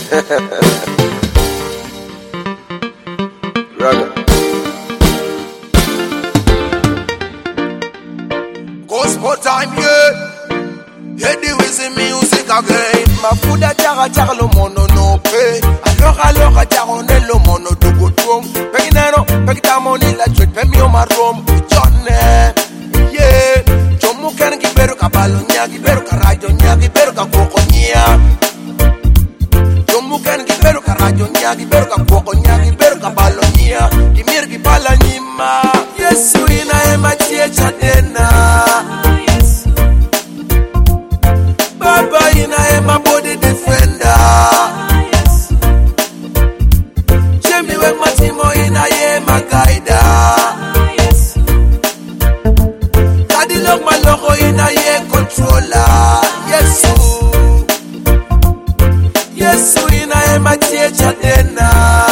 Gospel time, yeah. Hear the wizzy music again. Ma fuda chara chara lo mono no pe. Aloha chara on lo mono do go drum. Peginero, pegitamo la chwe pe mi o marom. Jonne, yeah. Jomu kan gibero kabalo nya, gibero karajo nya, gibero kakoko nya. Jomu kan gibero karajo nya, gibero kakoko nya, gibero kabalo nya. Gimir gibala nyima. Yesu ina ema checha dena. Baba ina ema body defender. Jemi we matimo ina ema guide. Kadi lok maloko ina ye controller. Yesu ina ema checha dena.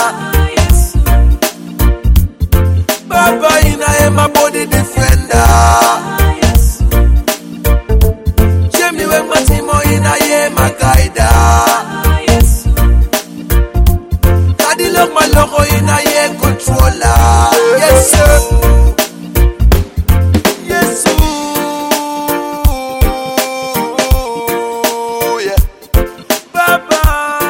Baba ina ema body defender. Jemi we matimo ina yema guide. Kadi lok maloko ina ye controller. Yesu yeah. Baba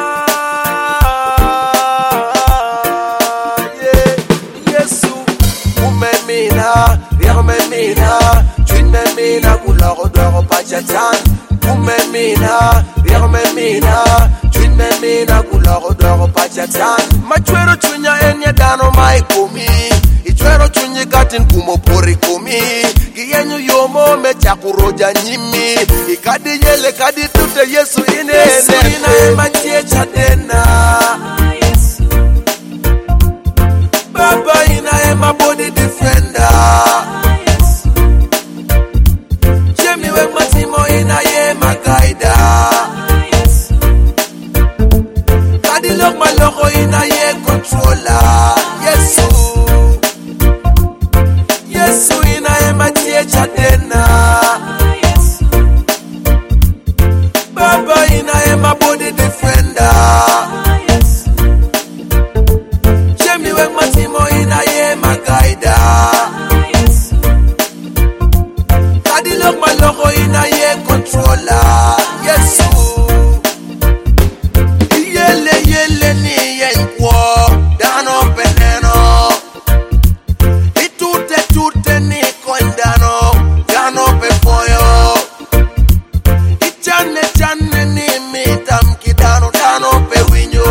yeah. Yesu umemina, riamemina, twinmemina kuloko dwako pachatan. Umemina, riamemina, twinmemina kuloko dwako pachatan. Machwero chunya enya dano maikumi. Ichwero chunyi katin kumo pori kumi. Giyenyu yomo mecha kuroja nyimi. Ikadi yele kadi tute Yesu ine. Yesu ina ema checha dena. Baba ina ema body defender. Jemi we matimo ina yema guide. Kadi lok maloko ina ye controller. Yesu ina ema checha dena. Baba ina ema body defender. Jemi we matimo ina yema guide. Kadi lok maloko ina ye controller. Yesu yele ni yenkwo dano peneno. Itute ni kondano dano pefoyo. Ichane ni mitam kidano dano pe winyo.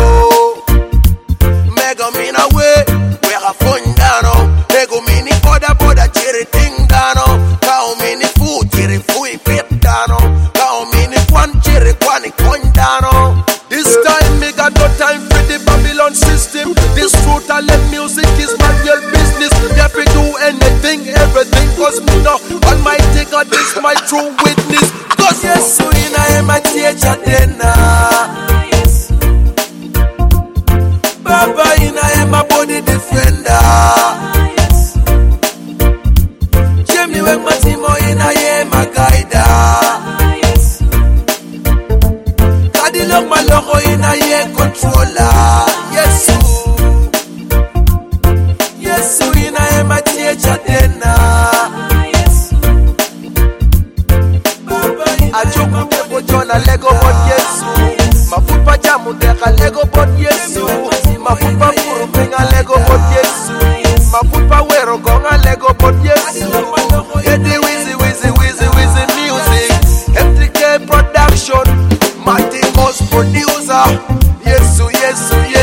Mego mina we fondano. Mego mini boda chiri ting dano. Kao mini fu chiri fui pip dano. Kao mini kwan chiri kwani kondano. This time me got no time for the Babylon system. This truth and let music is my real business. If we do anything, everything, cause me know Almighty God is my true witness. Cause Yesu ina ema checha dena. Baba ina ema body defender. Jemi we matimo ina yema guide. Kadi lok maloko ina ye controller. Yesu ina ema checha dena. Ajoku pepo jona lego bot Yesu. Mafupa jamu deka lego bot Yesu. Mafupa furu penga lego bot Yesu. Mafupa wero gonga lego bot Yesu. Edi wizzy music. MTK production. Martin Ghost producer. Yesu